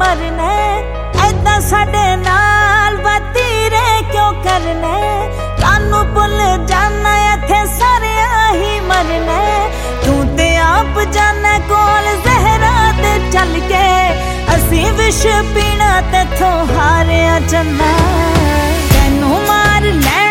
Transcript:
मरने ऐदा साडे नाल वतीरे क्यों करने सानू भुल जाना इत्थे सारिया ही मरने तू ते आप जाना कोल जहरा ते चल के असी विश पीना तेथों हारिया चन्ना तेनू मार ले